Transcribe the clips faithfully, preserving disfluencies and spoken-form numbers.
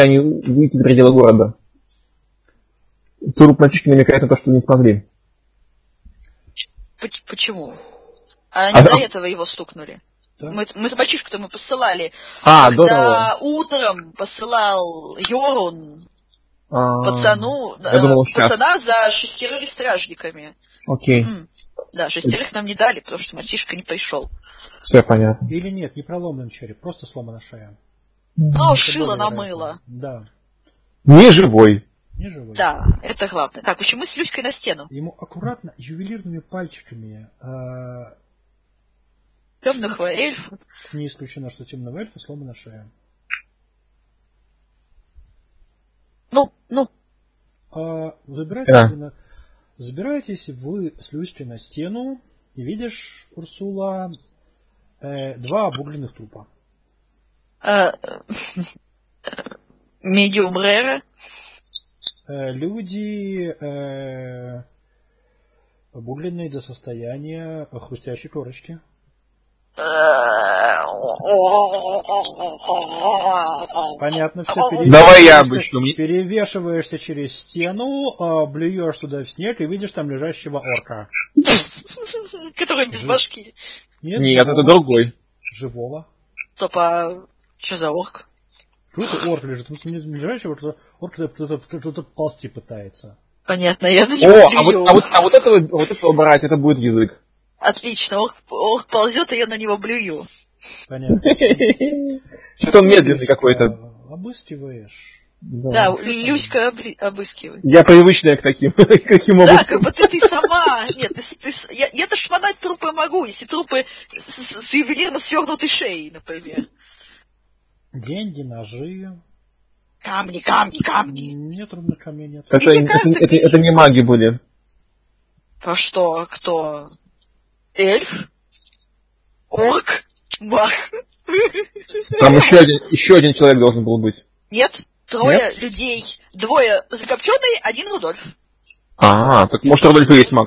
они выйти за пределы города. Труп мальчишки намекает на то, что не смогли. Почему? А они а, до этого его стукнули. Да? Мы, мы мальчишку-то мы посылали. А, когда утром посылал Йорун а, пацану, э, думал, пацана за шестерыми стражниками. Окей. М-м. Да, шестерых нам не дали, потому что мальчишка не пришел. Все понятно. Или нет, не проломлен череп, просто сломана шея. Ну, шило намыло. Да. Не живой. Не живой. Да, это главное. Так, почему с Люськой на стену? Ему аккуратно, ювелирными пальчиками. Э- Темного эльфа. Не исключено, что темного эльфа сломана шея. Ну, ну. А, забираетесь, да. вы на... забираетесь вы с Люськой на стену и видишь, Урсула, э, два обугленных трупа. Медиум рера. Люди э, обугленные до состояния хрустящей корочки. Понятно, все. Давай я обычно. Перевешиваешься через стену, блюешь туда в снег и видишь там лежащего орка. Который без башки. Нет, Нет это другой. Живого. Стоп, а что за орк? Что-то орк лежит. Не лежащего, орк кто-то ползти пытается. Понятно, я за него О, а вот, а, вот, а вот этого, вот этого брать, это будет язык. Отлично, орк, орк ползет, и я на него блюю. Понятно. Что-то он медленный какой-то. Обыскиваешь. Да, Люська обли... обыскивает. Я привычная к таким, каким образом. Да, как будто ты сама. Нет, ты, ты, я, я-то шмонать трупы могу, если трупы с, с, с ювелирно свернутой шеей, например. Деньги, ножи. Камни, камни, камни. Нет, трудных камней нет. Это, это, это, это не маги были. А что, кто? Эльф? Орк? Маг? Там еще один, еще один человек должен был быть. Нет, трое Нет? людей. Двое закопченные, один Рудольф. А, так может Рудольф и есть маг?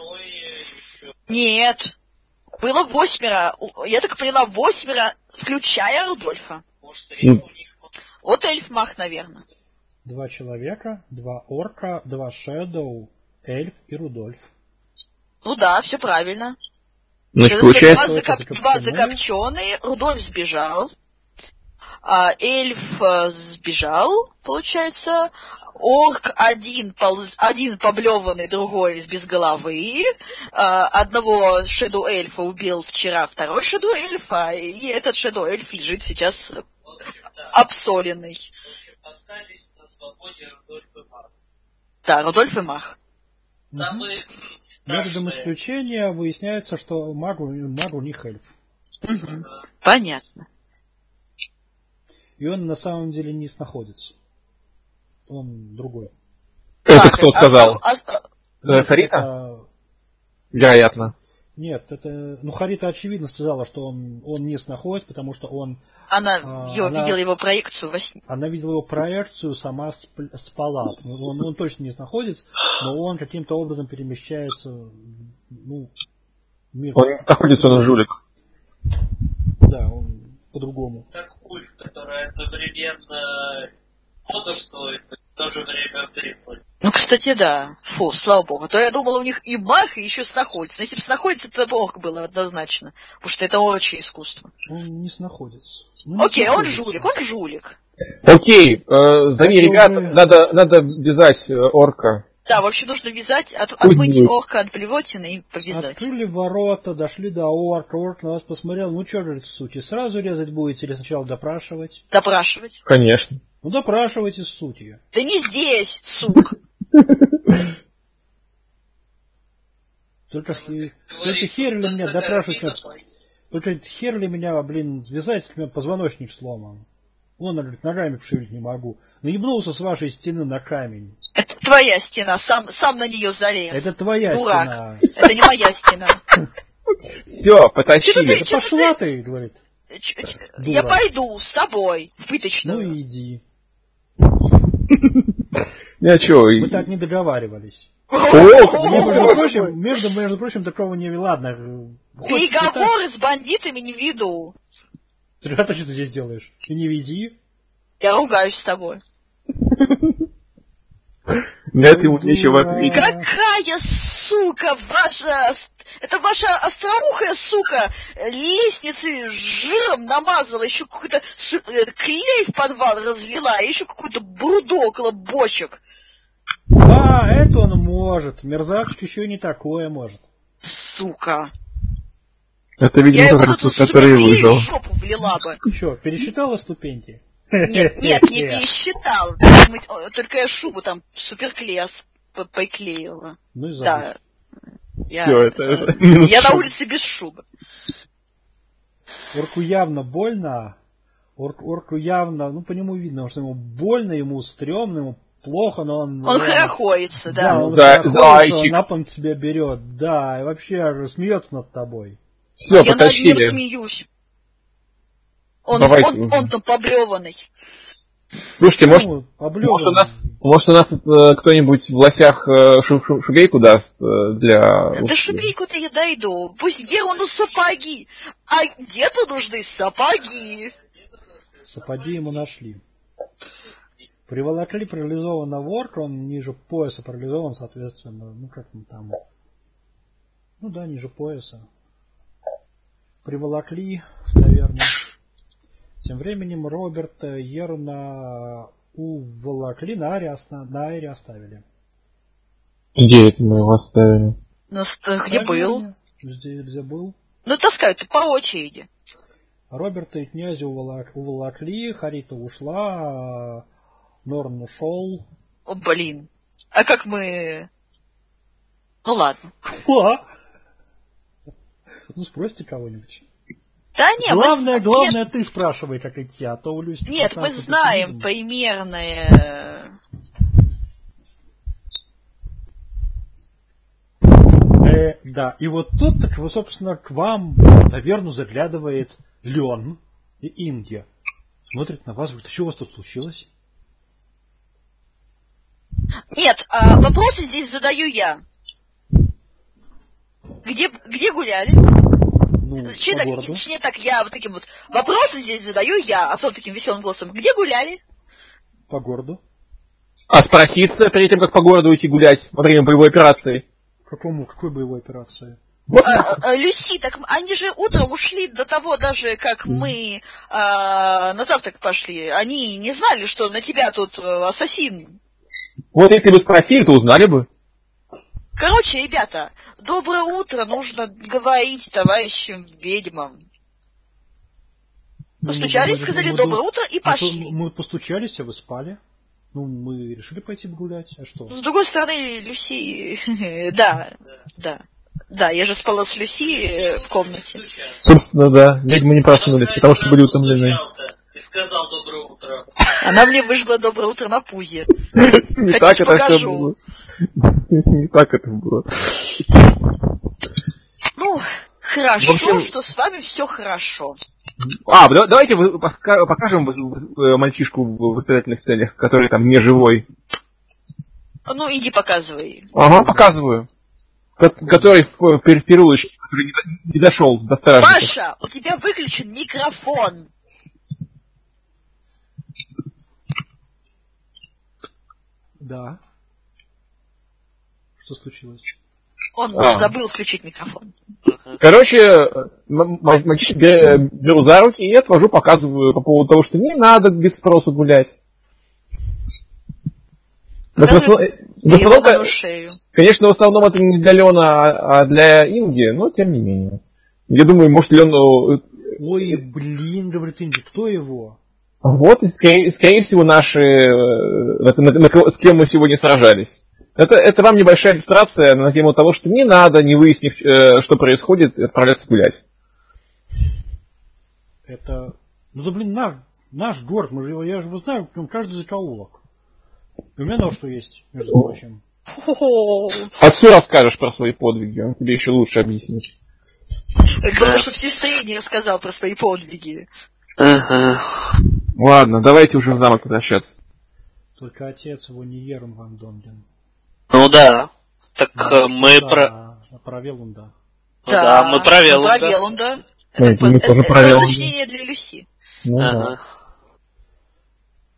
Нет. Было восьмеро. Я так поняла, восьмеро, включая Рудольфа. Mm. Вот эльф-маг, наверное. Два человека, два орка, два шэдоу, эльф и Рудольф. Ну да, все правильно. Значит, получается... Два, закоп... два закопченые, Рудольф сбежал, а эльф сбежал, получается, орк один, полз... один поблеванный, другой без головы, а, одного шэдоу-эльфа убил вчера второй шэдоу-эльфа, и этот шэдоу-эльф лежит сейчас обсоленный. Остались на свободе Рудольф и Мах. Да, Рудольф и Мах. Там и методом исключения выясняется, что магу, магу не эльф. Угу. Понятно. И он на самом деле не находится. Он другой. Это так, кто а сказал? А, а... Нет, Харита? Это... Вероятно. Нет, это... Ну, Харита очевидно сказала, что он, он не находится, потому что он... Она, а, ее, она видела его проекцию во сне. Она видела его проекцию, сама спала. Он, он точно не находится, но он каким-то образом перемещается, ну, в мир. Он не находится, он жулик. Да, он по-другому. Как Ульф, который одновременно бодрствует и в то же время дремлет. Ну, кстати, да. Фу, слава богу. А то я думала, у них и маг, и еще снаходится. Но если бы снаходится, то орк было однозначно. Потому что это очень искусство. Он не снаходится. Ну, Окей, не он жулик, он жулик. Окей, э, зови ребят, уже... надо, надо вязать орка. Да, вообще нужно вязать, от, отмыть будет. Орка от блевотины и повязать. Открыли ворота, дошли до орка, орк на вас посмотрел, ну что же, сути, сразу резать будете или сначала допрашивать? Допрашивать. Конечно. Ну допрашивайте сути. Да не здесь, сук. Только, только хер ли меня допрашивать, только хер ли меня, блин, связать, у меня позвоночник сломан. Вон, говорит, ногами пошевелить не могу. Наебнулся с вашей стены на камень. Это твоя стена, сам, сам на нее залез. Это твоя Дурак. стена. Это не моя стена. Все, потащили. Пошла ты, говорит. Я пойду с тобой в пыточную. Ну иди. Я чё? Мы так не договаривались. О, между прочим, между, между прочим, такого не ладно. Переговоры с бандитами не веду. А ты что ты здесь делаешь? Ты не веди. Я ругаюсь с тобой. Нет, ему нечего ответить. Какая сука ваша... Это ваша остроухая сука лестницы жиром намазала, еще какой-то клей в подвал разлила, и еще какой-то бурдо около бочек. Да, это он может. Мерзавчик еще и не такое может. Сука. Это, видимо, я как раз, который выжил. В жопу влила бы. Что, пересчитала ступеньки? Нет, нет, не пересчитал. Только я шубу там суперклей поклеила. Ну и да. Я, Все, это, это я на улице без шубы. Орку явно больно. Орк, орку явно, ну по нему видно, что ему больно, ему стрёмно, ему плохо, но он... Он хорохорится, да. Да, он да, хорохорится, на пол тебя берет, да, и вообще смеется над тобой. Все, я потащили. над ним смеюсь. Он, он, он там поблеванный. Слушайте, ну, может, может, у нас, может, у нас э, кто-нибудь в лосях э, шу, шу, шубейку даст э, для... Да шубейку-то я дойду. Пусть Герману сапоги. А где-то нужны сапоги. Сапоги ему нашли. Приволокли парализованного орка, он ниже пояса парализован, соответственно, ну как там... Ну да, ниже пояса. Приволокли в таверну. Тем временем Роберта Ерна уволокли, на аэре, на аэре оставили. Где это мы его оставили? Ну, где был? Где, где был? Ну, таскают по очереди. Роберта и князя уволок, уволокли, Харита ушла, Норн ушел. О, блин. А как мы... Ну, ладно. Ну, спросите кого-нибудь. Да нет, главное, мы... главное, нет. ты спрашивай, как идти, а то у Люси... Нет, мы знаем примерное... Э, да, и вот тут, так, собственно, к вам в таверну заглядывает Лен и Инги. Смотрит на вас, говорит, а что у вас тут случилось? Нет, а, вопросы здесь задаю я. Где, где гуляли? Ну, точнее, по так, городу. точнее так, я вот таким вот вопросы здесь задаю я, а потом таким веселым голосом. Где гуляли? По городу. А спроситься перед тем, как по городу идти гулять во время боевой операции? Какому, какой боевой операции? А, а, Люси, так они же утром ушли до того даже, как мы а, на завтрак пошли. Они не знали, что на тебя тут ассасин. Вот если бы спросили, то узнали бы. Короче, ребята, доброе утро нужно говорить товарищам ведьмам. Постучались, ну, сказали мы, доброе утро и пошли. Мы, мы постучались, а вы спали. Ну, мы решили пойти погулять, а что? С другой стороны, Люси... да, да. Да, я же спала с Люси в комнате. Собственно, да. Ведьмы не проснулись, потому что были утомлены. И сказал доброе утро. Она мне выжгла доброе утро на пузе. Не так это все было. Не так это было. Ну, хорошо, что с вами все хорошо. А, давайте покажем мальчишку в воспитательных целях, который там не живой. Ну, иди показывай. Ага, показываю. Который в переулочке, который не дошел до стражника. Паша, у тебя выключен микрофон. Да. Что случилось? Он а. забыл включить микрофон. Короче, мальчишек беру за руки и отвожу, показываю по поводу того, что не надо без спроса гулять. В основном, в основном, конечно, в основном это не для Лена, а для Инги, но тем не менее. Я думаю, может, Лен... Ой, блин, говорит Инги, кто его? Вот, и скорее, скорее всего, наши, на, на, на, с кем мы сегодня сражались. Это, это вам небольшая иллюстрация на тему того, что не надо, не выяснив, э, что происходит, отправляться гулять. Это... Ну да, блин, наш, наш город, мы же его, я же знаю, каждый закоулок. И у меня на что есть, между прочим. Отцу расскажешь про свои подвиги, он тебе еще лучше объяснит. Главное, чтобы сестре не рассказал про свои подвиги. Ага. Ладно, давайте уже в замок возвращаться. Только отец его не Ерн ван Донген. Ну да. Так да, мы да, про... Про Велунда. Да, да, мы про Велунда. Про Велунда. Это, это, это, это уточнение для Люси. Ну, ага. Да.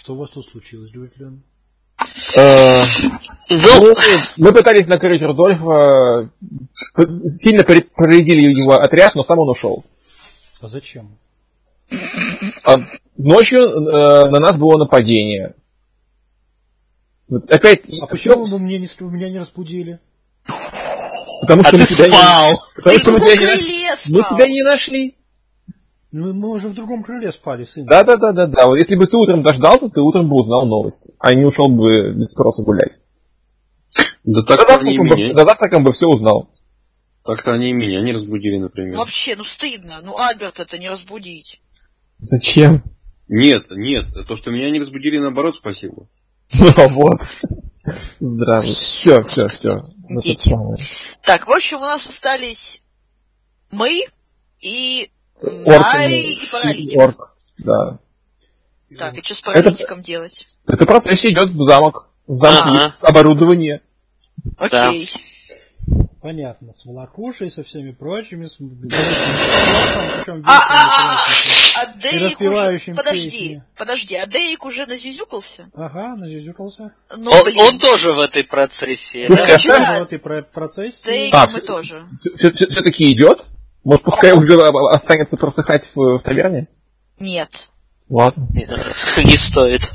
Что у вас тут случилось, Дюйтлен? Э, Ну, ну, мы пытались накрыть Рудольфа, сильно пор- проредили его отряд, но сам он ушел. А зачем? А ночью э, на нас было нападение. Вот опять, А всё- почему вы мне не, с- вы меня не разбудили? потому а что ты мы тебя не, спал. потому Ты что в мы другом тебя не нашли. крыле Мы спал. тебя не нашли. Ну, мы уже в другом крыле спали, сын. Да, да, да, да, да. Вот если бы ты утром дождался, ты утром бы узнал новости, а не ушел бы без спроса гулять. Да За так-то они и завтраком бы, меня, за завтраком бы все узнал. так-то они и меня не разбудили, например. Вообще, ну стыдно. Ну Альберт это не разбудить. Зачем? Нет, нет, то, что меня не разбудили, наоборот, спасибо. Ну вот. Здравствуй. Все, все, все. Дети. Так, в общем, у нас остались мы и Най и паралитик. Орк. Да. Так, и что с паралитиком делать? Это процесс идет в замок. В замке Ага. есть оборудование. Окей. Понятно. С волокушей, со всеми прочими, с причем А, а, а, а И Дейк уже... распевающим Подожди, песни. подожди, а Дейк уже назюзюкался? Ага, назюзюкался. Ну, Он, блин, он тоже в этой процессии. Слушай, да? а Вчера- Тоже в этой про- процессе. Дейк Так. мы тоже. Все-таки идет? Может, пускай уже останется просыхать в, в таверне? Нет. Ладно. Нет, не стоит.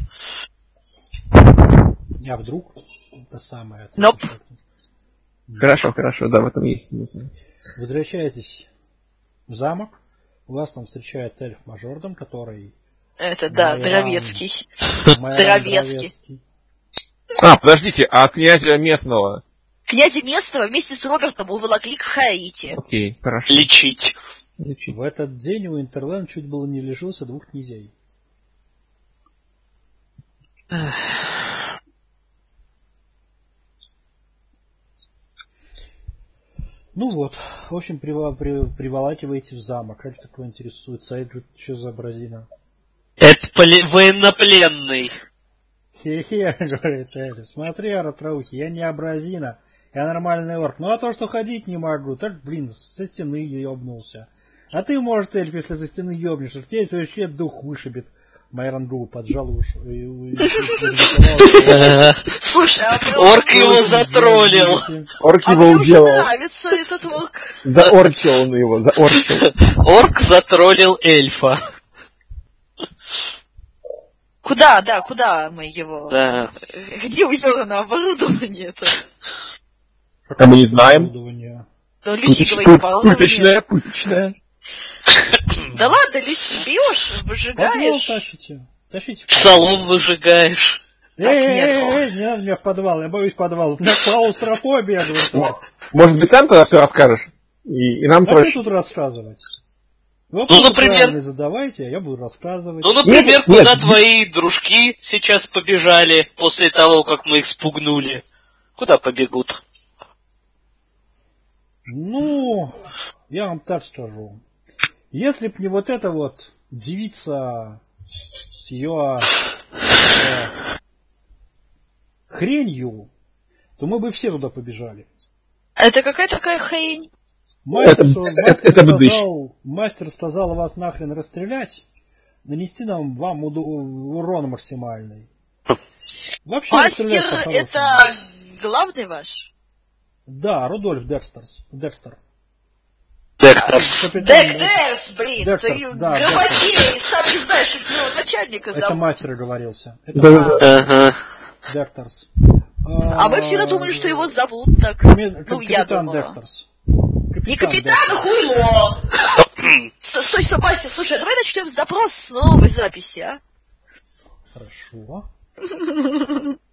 А вдруг это самое. это Ноп. что-то. Хорошо, хорошо, да, в этом есть смысл. Возвращаетесь в замок. Вас там встречает эльф мажордом, который... Это, да, Майрам. Дровецкий. Майрам Дровецкий. Дровецкий. А, подождите, а князя местного? Князя местного вместе с Робертом уволокли к Хаите. Окей, хорошо. Лечить. В этот день у Интерленд чуть было не лишился двух князей. Ну вот, в общем, прива- при- приволакиваете в замок. Как такое интересует? Сайджу, что за бразина? Это поле- военнопленный. Хе-хе, говорит эльф. Смотри, Аратраухи, я не абразина, я нормальный орк. Ну а то, что ходить не могу, так, блин, со стены ёбнулся. А ты, может, эльф, если за стены ёбнешься, в тебе вообще дух вышибет. Майрон Гул поджал уши. и- и- и- Слушай, а мне Орк его затроллил. Орк А его мне уже уделал. нравится этот орк. Заорчил он его, заорчил. Орк затроллил эльфа. Куда, да, куда мы его? Да. Где у Йорана оборудование-то? А мы не знаем. Оборудование. Да, Люси Путоч- говорит, пу- оборудование. Путочная, путочная. Да ладно, Люси, бьешь, Подвал выжигаешь. тащите. Тащите. в Псалом выжигаешь. подвал. Эй, Так, эй, нет, эй, ну. эй, не надо меня в подвал, я боюсь подвал. У меня клаустрофобия, говорит. Может быть, сам тогда все расскажешь? И, и нам А что проще. тут рассказывать? Ну, Вопросы например- правильные задавайте, а я буду рассказывать. Ну, например, Нет, нет. куда твои дружки сейчас побежали после того, как мы их спугнули? Куда побегут? Ну, я вам так скажу. Если б не вот эта вот девица с ее э, хренью, то мы бы все туда побежали. Это какая такая хрень? Мастер, Это- что- это- мастер это бдыщ. сказал, мастер сказал вас нахрен расстрелять, нанести нам вам уд- урон максимальный. Вообще Мастер расстрелять по-хорошему. это главный ваш? Да, Рудольф Декстерс. Декстер. Декстерс. Капитан Дектерс, блин, Декстер, ты да, грамотей, сам не знаешь, как твоего начальника Это зовут. мастер оговорился. Это Да, мастер Ага. Дектерс. А мы всегда думали, что его зовут так. Капитан Ну, я думала. Дектерс. Не капитан, а хуйло! Стой, стой, стой, Мастер, слушай, а давай начнем с допрос с новой записи, а? Хорошо.